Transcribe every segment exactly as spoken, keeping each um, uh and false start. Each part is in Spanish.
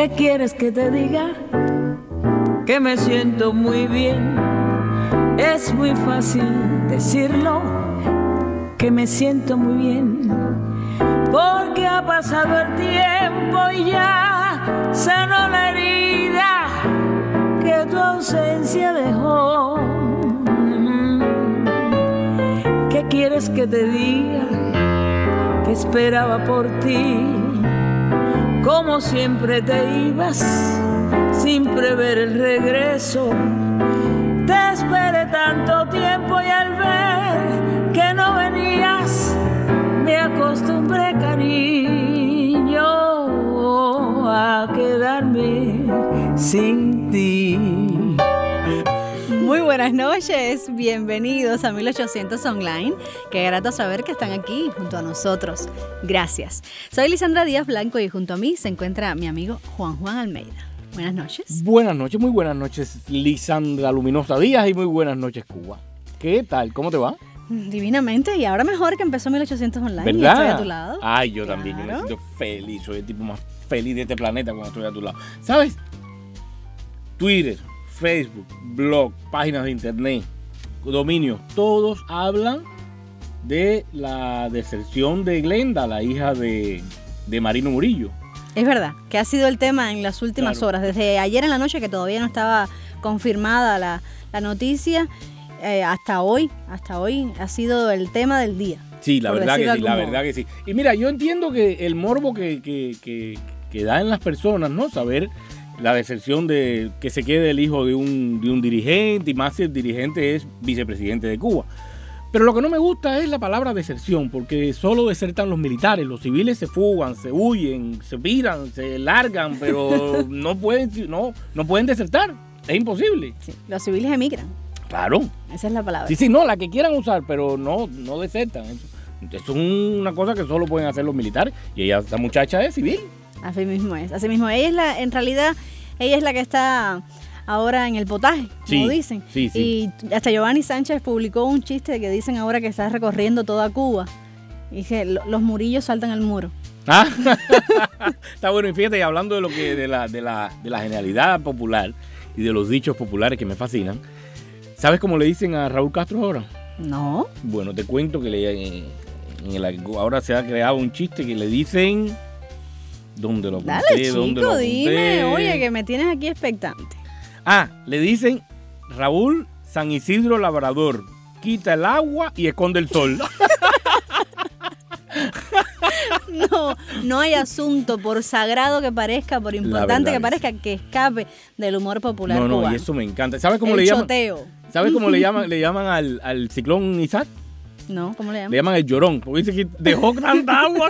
¿Qué quieres que te diga? Que me siento muy bien. Es muy fácil decirlo, que me siento muy bien, porque ha pasado el tiempo y ya sanó la herida que tu ausencia dejó. ¿Qué quieres que te diga? Que esperaba por ti, como siempre te ibas sin prever el regreso. Te esperé tanto tiempo y al ver que no venías me acostumbré, cariño, a quedarme sin ti. Muy buenas noches, bienvenidos a mil ochocientos Online. Qué grato saber que están aquí junto a nosotros. Gracias. Soy Lisandra Díaz Blanco y junto a mí se encuentra mi amigo Juan Juan Almeida. Buenas noches. Buenas noches, muy buenas noches, Lisandra Luminosa Díaz, y muy buenas noches, Cuba. ¿Qué tal? ¿Cómo te va? Divinamente, y ahora mejor que empezó mil ochocientos Online. ¿Verdad? Y estoy a tu lado. Ay, yo Claro. también, yo me siento feliz, soy el tipo más feliz de este planeta cuando estoy a tu lado. ¿Sabes? Twitter, Facebook, blog, páginas de internet, dominios, todos hablan de la deserción de Glenda, la hija de, de Marino Murillo. Es verdad, que ha sido el tema en las últimas Claro. horas, desde ayer en la noche que todavía no estaba confirmada la, la noticia, eh, hasta hoy, hasta hoy ha sido el tema del día. Sí, la por verdad que decirlo sí, de la algún verdad que sí. Y mira, yo entiendo que el morbo que, que, que, que da en las personas, ¿no? Saber la deserción de que se quede el hijo de un, de un dirigente, y más si el dirigente es vicepresidente de Cuba. Pero lo que no me gusta es la palabra deserción, porque solo desertan los militares, los civiles se fugan, se huyen, se piran, se largan, pero no pueden, no, no pueden desertar, es imposible. Sí, los civiles emigran, Claro. esa es la palabra. Sí, sí, no, la que quieran usar, pero no, no desertan. Eso, eso es una cosa que solo pueden hacer los militares, y ella, esta muchacha es civil. Así mismo es, así mismo. Ella es la, en realidad, ella es la que está ahora en el potaje, como Sí, dicen. sí, sí. Y hasta Giovanni Sánchez publicó un chiste que dicen ahora que está recorriendo toda Cuba. Y que lo- los murillos saltan al muro. Ah, está bueno. Y fíjate, hablando de lo que de la, de la, de la genialidad popular y de los dichos populares que me fascinan, ¿sabes cómo le dicen a Raúl Castro ahora? No. Bueno, te cuento que le, en el, ahora se ha creado un chiste que le dicen... ¿Dónde lo apunté? Dale, ¿Dónde lo chico, apunté? dime. Oye, que me tienes aquí expectante. Ah, le dicen Raúl San Isidro Labrador. Quita el agua y esconde el sol. No, no hay asunto, por sagrado que parezca, por importante que verdad es- parezca, que escape del humor popular No, no, cubano. y eso me encanta. ¿Sabes cómo el le llaman? choteo. ¿Sabes cómo le llaman? Le llaman al, al ciclón Isaac. No, ¿cómo le llaman? Le llaman el llorón, porque dice que dejó tanta agua.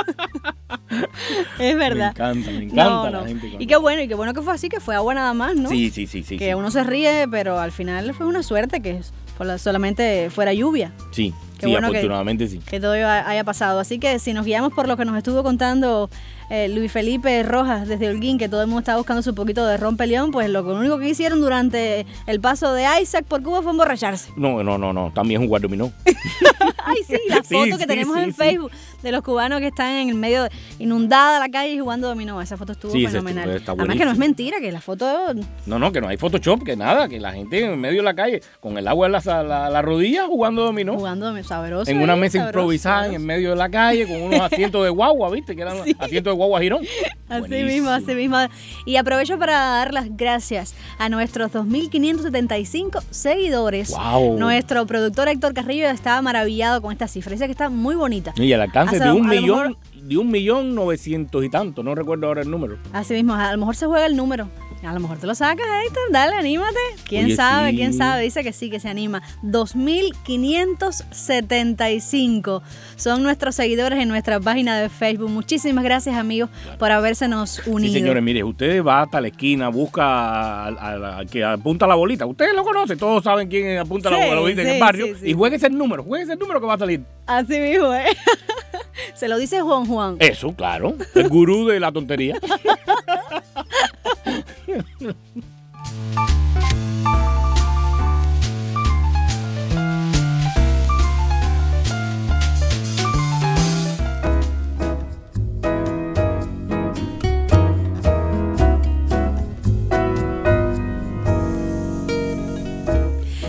Es Me verdad. encanta, me encanta No, la no. gente. cuando- Y qué bueno, y qué bueno que fue así, que fue agua nada más, ¿no? Sí, sí, sí, sí. que sí. uno se ríe, pero al final fue una suerte que sola- solamente fuera lluvia, Sí, Qué sí, bueno que- afortunadamente sí. que todo haya haya pasado. Así que si nos guiamos por lo que nos estuvo contando eh, Luis Felipe Rojas desde Holguín, que todo el mundo estaba buscando su poquito de rompeleón, pues lo único que hicieron durante el paso de Isaac por Cuba fue emborracharse. No, no, no, no. También jugar dominó. Ay, sí, la Sí, foto sí, que tenemos sí, en sí. Facebook de los cubanos que están en el medio, de- inundada la calle y jugando dominó. Esa foto estuvo Sí, esa fenomenal. estuvo- está Además que no es buenísima. mentira, que la foto... No, no, que no hay Photoshop, que nada, que la gente en medio de la calle, con el agua en la, la, la rodilla, jugando dominó. Jugando dominó, sabroso. En una ahí, mesa sabroso, improvisada sabroso. en medio de la calle, con unos asientos de guagua, ¿viste? Que eran Sí. asientos de guagua girón. Así Buenísimo. mismo, así mismo. Y aprovecho para dar las gracias a nuestros dos mil quinientos setenta y cinco seguidores. Wow. Nuestro productor Héctor Carrillo estaba maravillado con esta cifra. Dice que está muy bonita. Y al alcance Hasta de a un lo millón, mejor- de un millón novecientos y tanto, no recuerdo ahora el número. Así mismo, a lo mejor se juega el número. A lo mejor te lo sacas, Héctor. Dale, anímate. ¿Quién Oye, sabe? sí. ¿Quién sabe? Dice que sí, que se anima. dos mil quinientos setenta y cinco son nuestros seguidores en nuestra página de Facebook. Muchísimas gracias, amigos, por habérsenos unido. Sí, señores, mire, usted va hasta la esquina, busca al, al- al que apunta la bolita. Ustedes lo conocen, todos saben quién apunta Sí, la bolita en sí, el barrio. sí, sí. Y juegue ese número, juegue ese número que va a salir. Así mismo, ¿eh? Se lo dice Juan Juan. Eso, claro. El gurú de la tontería.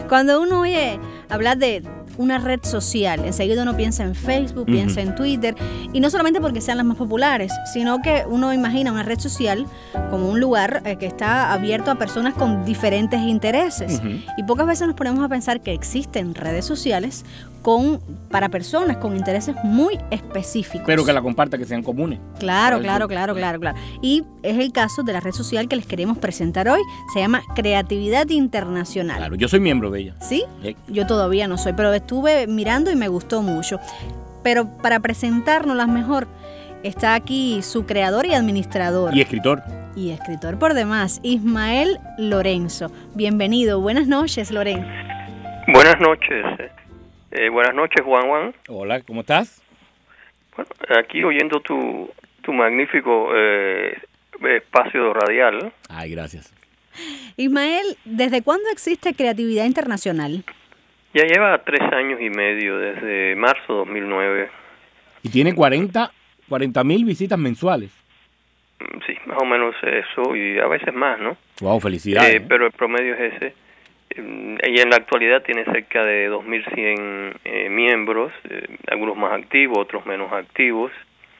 Cuando uno oye hablar de una red social, enseguida uno piensa en Facebook, uh-huh. piensa en Twitter, y no solamente porque sean las más populares, sino que uno imagina una red social como un lugar eh, que está abierto a personas con diferentes intereses. Uh-huh. Y pocas veces nos ponemos a pensar que existen redes sociales con para personas con intereses muy específicos. Pero que la comparta, que sean comunes. Claro, claro, claro, claro, claro. Y es el caso de la red social que les queremos presentar hoy. Se llama Creatividad Internacional. Claro, yo soy miembro de ella. ¿Sí? Sí. Yo todavía no soy, pero estuve mirando y me gustó mucho. Pero para presentárnoslas mejor, está aquí su creador y administrador. Y escritor. Y escritor por demás, Ismael Lorenzo. Bienvenido. Buenas noches, Lorenzo. Buenas noches. Eh, buenas noches, Juan Juan. Hola, ¿cómo estás? Bueno, aquí oyendo tu, tu magnífico eh, espacio radial. Ay, gracias. Ismael, ¿desde cuándo existe Creatividad Internacional? Ya lleva tres años y medio, desde marzo de dos mil nueve. ¿Y tiene cuarenta mil visitas mensuales? Sí, más o menos eso, y a veces más, ¿no? Wow, felicidades. Eh, pero el promedio es ese. Ella en la actualidad tiene cerca de dos mil cien eh, miembros, eh, algunos más activos, otros menos activos,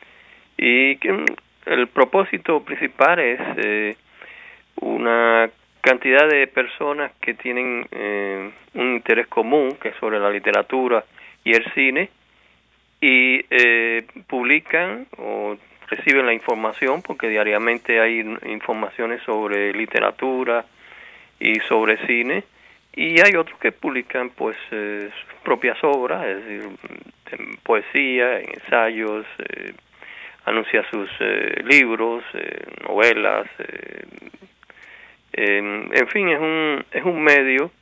y que el propósito principal es eh, una cantidad de personas que tienen eh, un interés común, que es sobre la literatura y el cine, y eh, publican o reciben la información, porque diariamente hay informaciones sobre literatura y sobre cine. Y hay otros que publican pues eh, sus propias obras, es decir, en poesía, en ensayos, eh, anuncia sus eh, libros, eh, novelas, eh, eh, en fin, es un es un medio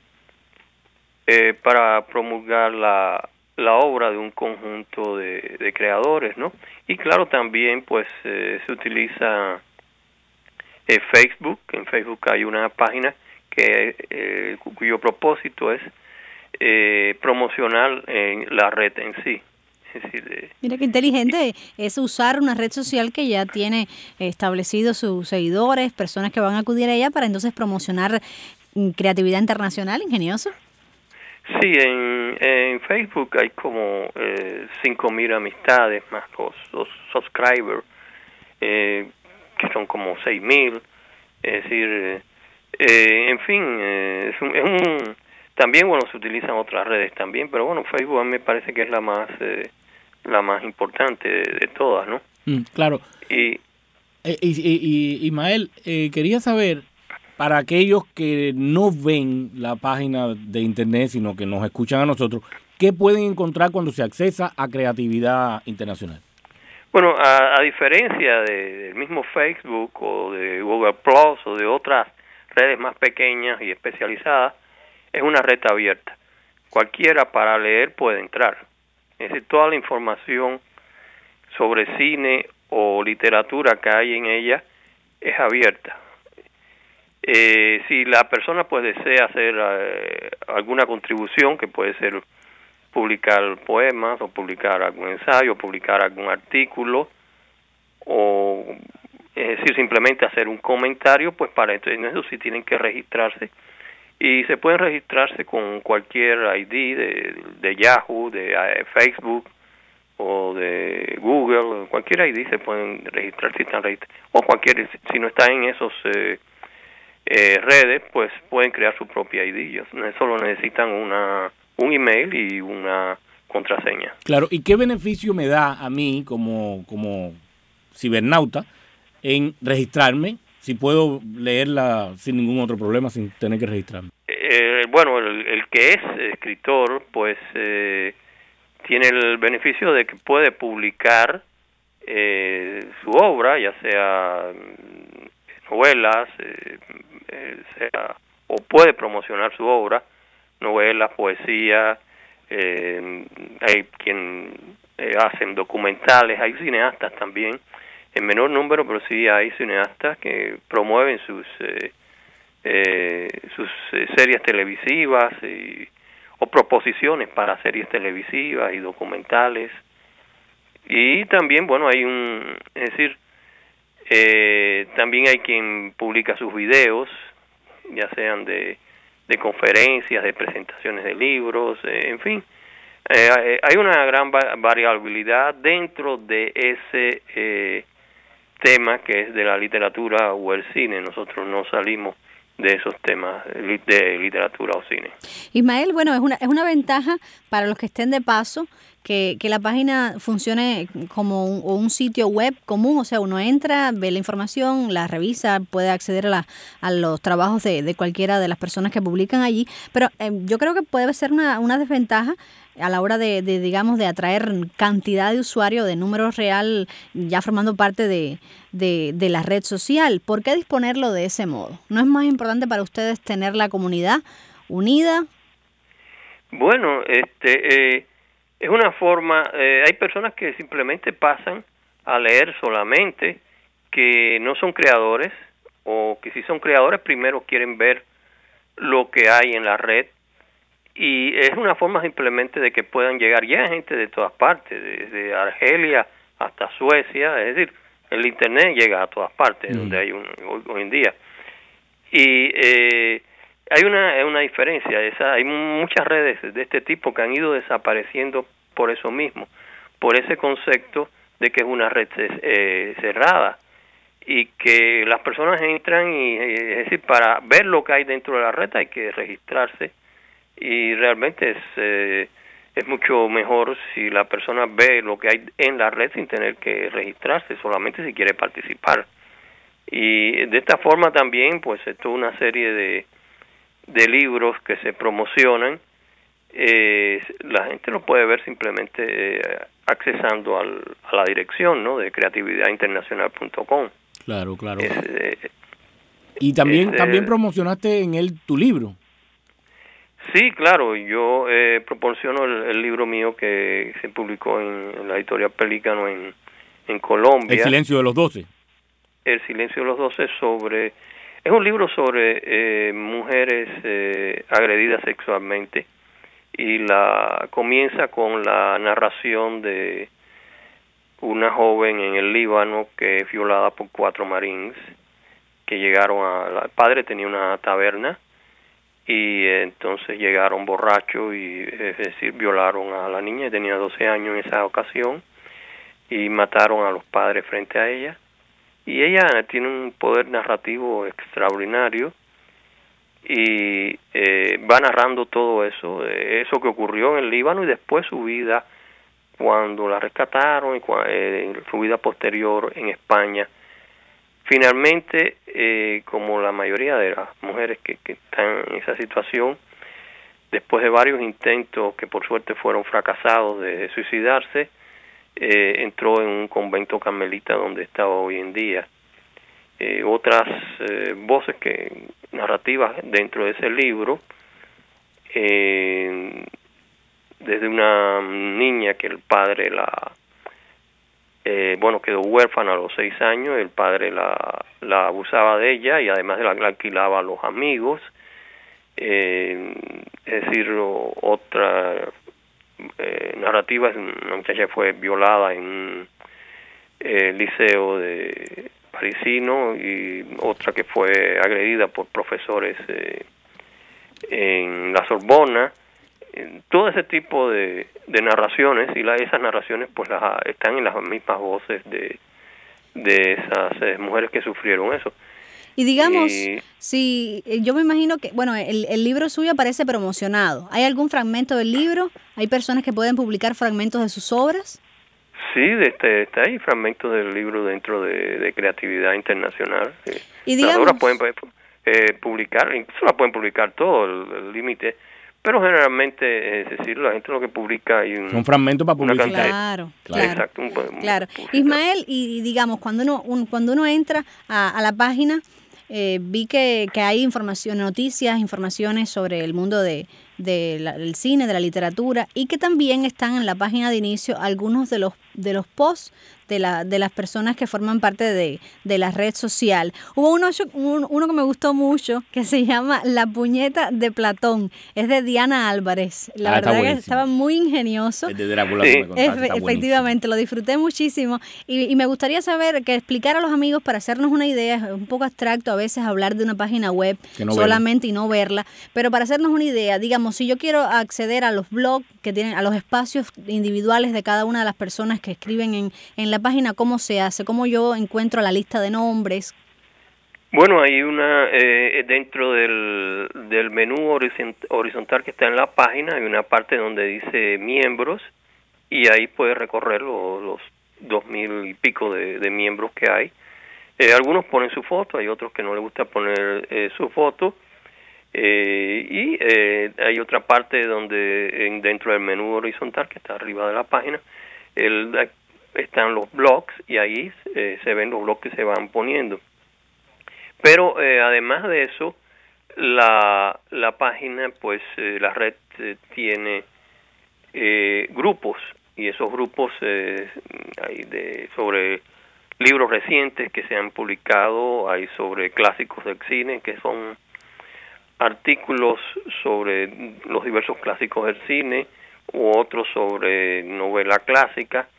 eh, para promulgar la, la obra de un conjunto de, de creadores, ¿no? Y claro, también pues eh, se utiliza eh, Facebook. En Facebook hay una página que eh, cuyo propósito es eh, promocionar en la red en sí. Es decir, eh, Mira qué inteligente es usar una red social que ya tiene establecidos sus seguidores, personas que van a acudir a ella para entonces promocionar creatividad internacional. Ingenioso. Sí, en, en Facebook hay como eh, cinco mil amistades más los, los subscribers, eh, que son como seis mil. Es decir, eh, Eh, en fin, eh, es, un, es un también bueno se utilizan otras redes también, pero bueno, Facebook a mí me parece que es la más eh, la más importante de, de todas, ¿no? Mm, claro. Y, eh, y, y, y Ismael, eh, quería saber, para aquellos que no ven la página de internet, sino que nos escuchan a nosotros, ¿qué pueden encontrar cuando se accesa a Creatividad Internacional? Bueno, a, a diferencia de, del mismo Facebook o de Google Plus o de otras redes más pequeñas y especializadas, es una red abierta. Cualquiera para leer puede entrar. Es decir, toda la información sobre cine o literatura que hay en ella es abierta. Eh, si la persona pues desea hacer eh, alguna contribución, que puede ser publicar poemas o publicar algún ensayo, o publicar algún artículo, o es decir, simplemente hacer un comentario, pues para en eso sí tienen que registrarse. Y se pueden registrarse con cualquier I D de, de Yahoo, de uh, Facebook o de Google, cualquier I D se pueden registrar si están registrados. O cualquier, si no están en esos eh, eh, redes, pues pueden crear su propia I D. Ellos solo necesitan una un email y una contraseña. Claro, ¿y qué beneficio me da a mí como, como cibernauta en registrarme, si puedo leerla sin ningún otro problema, sin tener que registrarme? Eh, bueno, el, el que es escritor, pues eh, tiene el beneficio de que puede publicar eh, su obra, ya sea novelas, eh, eh, sea, o puede promocionar su obra, novelas, poesía, eh, hay quien eh, hacen documentales, hay cineastas también, en menor número, pero sí hay cineastas que promueven sus eh, eh, sus eh, series televisivas y, o proposiciones para series televisivas y documentales. Y también, bueno, hay un, es decir, eh, también hay quien publica sus videos, ya sean de de conferencias, de presentaciones de libros, eh, en fin. Eh, hay una gran va variabilidad dentro de ese eh, tema que es de la literatura o el cine. Nosotros no salimos de esos temas de literatura o cine. Ismael, bueno, es una, es una ventaja para los que estén de paso que, que la página funcione como un, un sitio web común, o sea, uno entra, ve la información, la revisa, puede acceder a, la, a los trabajos de, de cualquiera de las personas que publican allí, pero eh, yo creo que puede ser una, una desventaja a la hora de, de, digamos, de atraer cantidad de usuarios, de número real, ya formando parte de, de, de la red social. ¿Por qué disponerlo de ese modo? ¿No es más importante para ustedes tener la comunidad unida? Bueno, este eh, es una forma, eh, hay personas que simplemente pasan a leer solamente, que no son creadores, o que si son creadores primero quieren ver lo que hay en la red. Y es una forma simplemente de que puedan llegar ya gente de todas partes, desde Argelia hasta Suecia, es decir, el Internet llega a todas partes, mm. donde hay un, hoy, hoy en día. Y eh, hay una, una diferencia, esa, hay muchas redes de este tipo que han ido desapareciendo por eso mismo, por ese concepto de que es una red eh, cerrada y que las personas entran y, es decir, para ver lo que hay dentro de la red hay que registrarse. Y realmente es eh, es mucho mejor si la persona ve lo que hay en la red sin tener que registrarse, solamente si quiere participar. Y de esta forma también, pues, es toda una serie de, de libros que se promocionan. Eh, la gente lo puede ver simplemente eh, accesando al, a la dirección, ¿no?, de creatividad internacional punto com. Claro, claro. Es, eh, y también, es, también eh, promocionaste en él tu libro. Sí, claro, yo eh, proporciono el, el libro mío que se publicó en, en la editorial Pelícano en, en Colombia. El silencio de los doce. El silencio de los doce sobre... Es un libro sobre eh, mujeres eh, agredidas sexualmente y la comienza con la narración de una joven en el Líbano que es violada por cuatro marines que llegaron a... La, el padre tenía una taberna y eh, entonces llegaron borrachos y, es decir, violaron a la niña, tenía doce años en esa ocasión, y mataron a los padres frente a ella. Y ella tiene un poder narrativo extraordinario y eh, va narrando todo eso, eh, eso que ocurrió en el Líbano y después su vida cuando la rescataron y cuando, eh, su vida posterior en España. Finalmente, eh, como la mayoría de las mujeres que, que están en esa situación, después de varios intentos que por suerte fueron fracasados de suicidarse, eh, entró en un convento carmelita donde está hoy en día. Eh, otras eh, voces que narrativas dentro de ese libro, eh, desde una niña que el padre la... Eh, bueno, quedó huérfana a los seis años, el padre la, la abusaba de ella y además la, la alquilaba a los amigos. Eh, es decir, otra eh, narrativa, una muchacha fue violada en un eh, liceo de parisino y otra que fue agredida por profesores eh, en la Sorbona. Todo ese tipo de, de narraciones y la, esas narraciones pues las, están en las mismas voces de, de esas eh, mujeres que sufrieron eso. Y digamos, y, si yo me imagino que, bueno, el, el libro suyo aparece promocionado. ¿Hay algún fragmento del libro? ¿Hay personas que pueden publicar fragmentos de sus obras? Sí, de este, está ahí fragmentos del libro dentro de, de Creatividad Internacional. Sí. Y digamos, las obras pueden eh, publicar, incluso las pueden publicar todo, el límite. Pero generalmente, es decir, la gente lo que publica hay un... Un fragmento para publicar. Claro, claro. Exacto. Un, un, claro. Ismael, y digamos, cuando uno un, cuando uno entra a, a la página, eh, vi que, que hay información, noticias, informaciones sobre el mundo de, de la, del cine, de la literatura, y que también están en la página de inicio algunos de los de los posts de, la, de las personas que forman parte de, de la red social. Hubo uno, un, uno que me gustó mucho que se llama La puñeta de Platón. Es de Diana Álvarez. La Ah, verdad está que buenísimo. estaba muy ingenioso. El de Drácula Sí. que me contaste, Efe- está buenísimo. efectivamente, lo disfruté muchísimo y, y me gustaría saber, que explicar a los amigos para hacernos una idea. Es un poco abstracto a veces hablar de una página web Que no solamente y no verla, pero para hacernos una idea, digamos, si yo quiero acceder a los blogs que tienen, a los espacios individuales de cada una de las personas que escriben en, en la página, ¿cómo se hace? ¿Cómo yo encuentro la lista de nombres? Bueno, hay una, eh, dentro del, del menú horizont- horizontal que está en la página, hay una parte donde dice miembros, y ahí puedes recorrer lo- los dos mil y pico de, de miembros que hay. Eh, algunos ponen su foto, hay otros que no les gusta poner eh, su foto, eh, y eh, hay otra parte donde en, dentro del menú horizontal que está arriba de la página, el, están los blogs, y ahí eh, se ven los blogs que se van poniendo. Pero eh, además de eso, la, la página, pues eh, la red eh, tiene eh, grupos, y esos grupos eh, hay de sobre libros recientes que se han publicado, hay sobre clásicos del cine, que son artículos sobre los diversos clásicos del cine, u otros sobre novela clásica,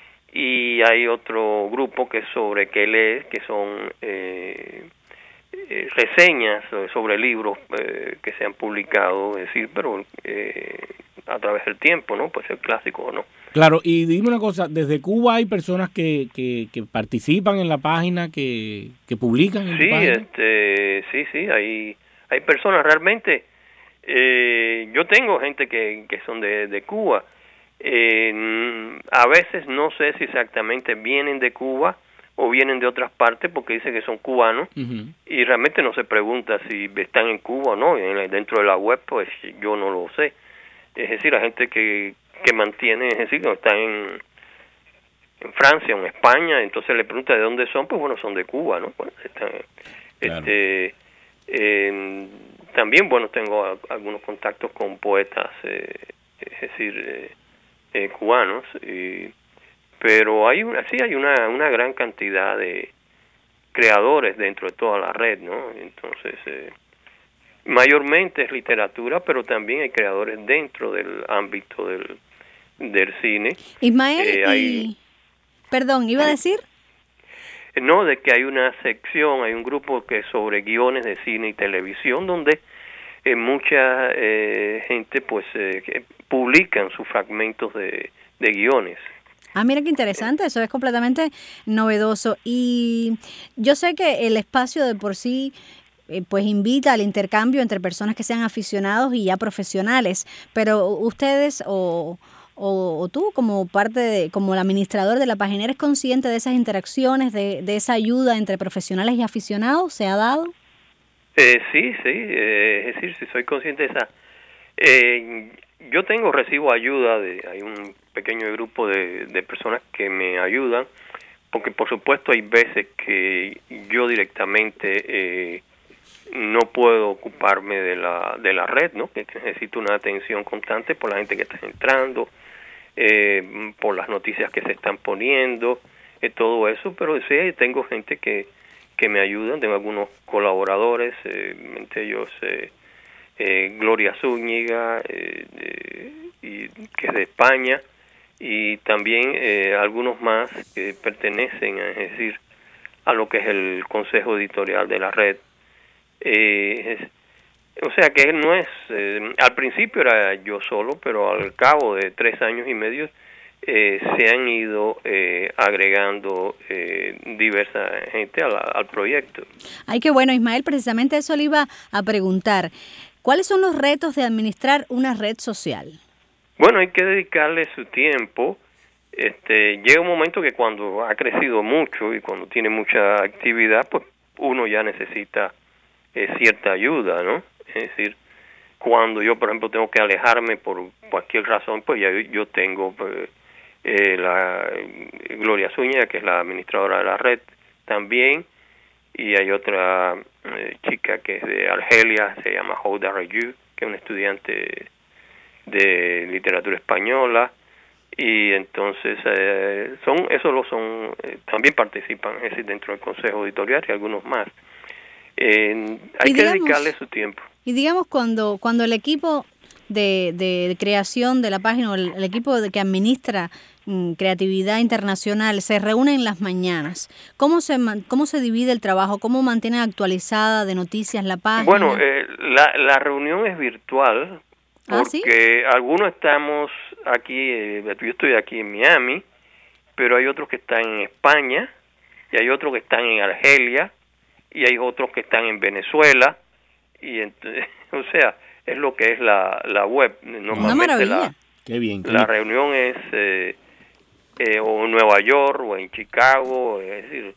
y hay otro grupo que es sobre qué leer, que son eh, eh, reseñas sobre libros eh, que se han publicado, es decir, pero eh, a través del tiempo, ¿no? Puede ser clásico o no. Claro, y dime una cosa, desde Cuba hay personas que, que, que participan en la página, que, que publican en Sí, tu página. este, sí, sí, hay, hay personas realmente. Eh, yo tengo gente que, que son de, de Cuba. Eh, a veces no sé si exactamente vienen de Cuba o vienen de otras partes, porque dicen que son cubanos, Uh-huh. y realmente no se pregunta si están en Cuba o no. En- dentro de la web, pues yo no lo sé. Es decir, la gente que, que mantiene, es decir, que están en, en Francia o en España, entonces le pregunta de dónde son, pues bueno, son de Cuba, ¿no? Bueno, están, Claro. este, eh, también, bueno, tengo a- algunos contactos con poetas, eh, es decir, eh, eh, cubanos, y, pero hay una, sí hay una, una gran cantidad de creadores dentro de toda la red, ¿no? Entonces, eh, mayormente es literatura, pero también hay creadores dentro del ámbito del, del cine. Ismael, Eh, y... hay- Perdón, ¿iba a decir? No, de que hay una sección, hay un grupo que es sobre guiones de cine y televisión, donde eh, mucha eh, gente pues eh, que publican sus fragmentos de, de guiones. Ah, mira qué interesante, eso es completamente novedoso. Y yo sé que el espacio de por sí eh, pues invita al intercambio entre personas que sean aficionados y ya profesionales, pero ustedes o, o, o tú como parte de, como el administrador de la página, ¿eres consciente de esas interacciones, de, de esa ayuda entre profesionales y aficionados? ¿Se ha dado? Eh, sí, sí, eh, es decir, si soy consciente de esa... Eh, yo tengo, recibo ayuda, de hay un pequeño grupo de, de personas que me ayudan, porque por supuesto hay veces que yo directamente eh, no puedo ocuparme de la de la red, ¿no? Que necesito una atención constante por la gente que está entrando, eh, por las noticias que se están poniendo, eh, todo eso, pero sí, tengo gente que, que me ayudan, tengo algunos colaboradores, eh, entre ellos eh, eh, Gloria Zúñiga, eh, eh, y, que es de España, y también eh, algunos más que pertenecen, a, es decir, a lo que es el consejo editorial de la red. Eh, es, o sea que no es, eh, al principio era yo solo, pero al cabo de tres años y medio eh, se han ido eh, agregando eh, diversa gente al, al proyecto. Ay, qué bueno, Ismael, precisamente eso le iba a preguntar. ¿Cuáles son los retos de administrar una red social? Bueno, hay que dedicarle su tiempo. Este, llega un momento que cuando ha crecido mucho y cuando tiene mucha actividad, pues uno ya necesita eh, cierta ayuda, ¿no? Es decir, cuando yo, por ejemplo, tengo que alejarme por cualquier razón, pues ya yo tengo pues, eh, la eh, Gloria Zúñiga, que es la administradora de la red, también, y hay otra eh, chica que es de Argelia, se llama Houda Rayou, que es un estudiante de literatura española, y entonces eh, son esos lo son eh, también participan, es decir, dentro del consejo editorial y algunos más. Eh, hay y que digamos, dedicarle su tiempo. Y digamos, cuando cuando el equipo de, de, de creación de la página, o el, el equipo de que administra mm, creatividad internacional, se reúne en las mañanas, ¿cómo se cómo se divide el trabajo? ¿Cómo mantienen actualizada de noticias la página? Bueno, eh, la, la reunión es virtual, porque ¿Ah, sí? algunos estamos aquí, eh, yo estoy aquí en Miami, pero hay otros que están en España, y hay otros que están en Argelia, y hay otros que están en Venezuela, y entonces, o sea, es lo que es la, la web. Normalmente Una maravilla. La, qué bien, qué la bien. reunión es eh, eh, o en Nueva York o en Chicago, es decir,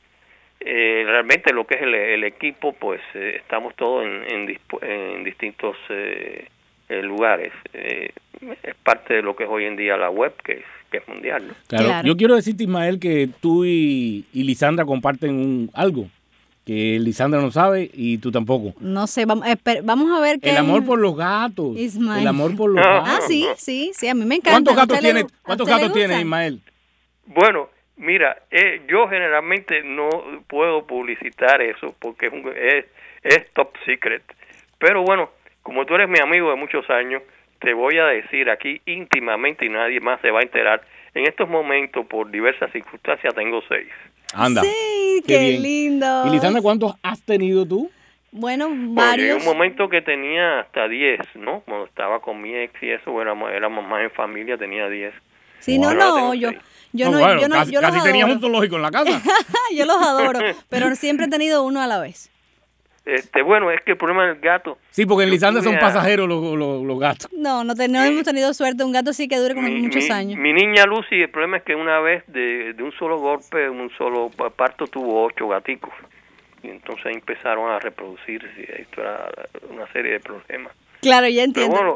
eh, realmente lo que es el, el equipo, pues eh, estamos todos en, en, dispo, en distintos eh, lugares. Eh, es parte de lo que es hoy en día la web, que es, que es mundial, ¿no? Claro. Claro. Yo quiero decirte, Ismael, que tú y, y Lisandra comparten un, algo que Lisandra no sabe y tú tampoco. No sé, vamos, esper, vamos a ver qué... El amor por los gatos. Ismael. El amor por los Ah. gatos. Ah, sí, sí, sí, a mí me encanta. ¿Cuántos gatos ¿A usted le- tienes, a ¿cuántos usted le gatos tienes, gustan? Ismael? Bueno, mira, eh, yo generalmente no puedo publicitar eso porque es, un, es, es top secret. Pero bueno, como tú eres mi amigo de muchos años, te voy a decir aquí íntimamente y nadie más se va a enterar. En estos momentos, por diversas circunstancias, tengo seis. Anda. Sí, qué, bien. lindo. ¿Y Lisandra, cuántos has tenido tú? Bueno, Bueno, llegué varios. un momento que tenía hasta diez, ¿no? Cuando estaba con mi ex y eso, éramos, éramos más en familia, tenía diez. Sí, no, Ahora tengo no, yo, seis. yo no, bueno, yo no, casi, yo los casi tenías adoro. un zoológico en la casa. Yo los adoro, pero siempre he tenido uno a la vez. Este, bueno, es que el problema del gato... Sí, porque en Yo Lisandra son tuve a- pasajeros los, los, los gatos. No, no, te- no hemos tenido suerte. Un gato sí que dure como Mi, muchos mi- años. mi niña Lucy, el problema es que una vez de, de un solo golpe, un solo parto, tuvo ocho gaticos. Y entonces ahí empezaron a reproducirse. Y esto era una serie de problemas. Claro, ya Pero entiendo. bueno,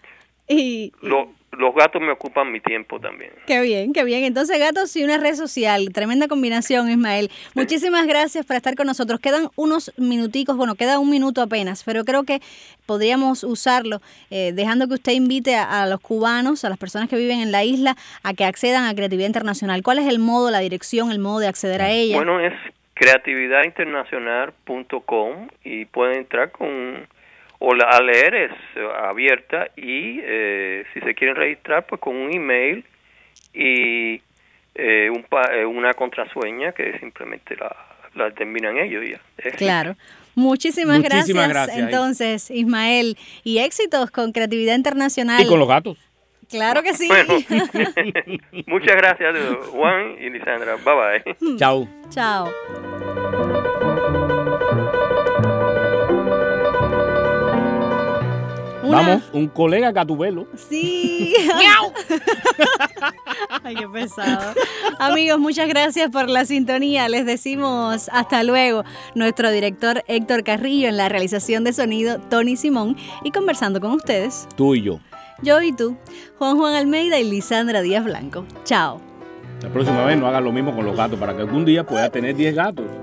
Y, y- lo- los gatos me ocupan mi tiempo también. qué bien, qué bien. Entonces, gatos y una red social. Tremenda combinación, Ismael. Muchísimas gracias por estar con nosotros. Quedan unos minuticos, bueno, queda un minuto apenas, pero creo que podríamos usarlo, eh, dejando que usted invite a, a los cubanos, a las personas que viven en la isla, a que accedan a Creatividad Internacional. ¿Cuál es el modo, la dirección, el modo de acceder a ella? Bueno, es creatividad internacional punto com y pueden entrar con... O la, a leer es eh, abierta y eh, si se quieren registrar, pues con un email y eh, un pa, eh, una contraseña que simplemente la, la determinan ellos. Ya. Es Claro. Muchísimas, Muchísimas gracias, gracias, entonces, Ismael. Y éxitos con Creatividad Internacional. Y con los gatos. Claro que sí. Bueno, muchas gracias, Juan y Lisandra. Bye bye. Chao. Chao. Una- Vamos, un colega gatubelo. Sí. Ay, qué pesado. Amigos, muchas gracias por la sintonía. Les decimos hasta luego. Nuestro director Héctor Carrillo, en la realización de sonido Tony Simón, y conversando con ustedes, Tú y yo. yo y tú, Juan Juan Almeida y Lisandra Díaz Blanco. Chao. La próxima vez no hagas lo mismo con los gatos para que algún día puedas tener diez gatos.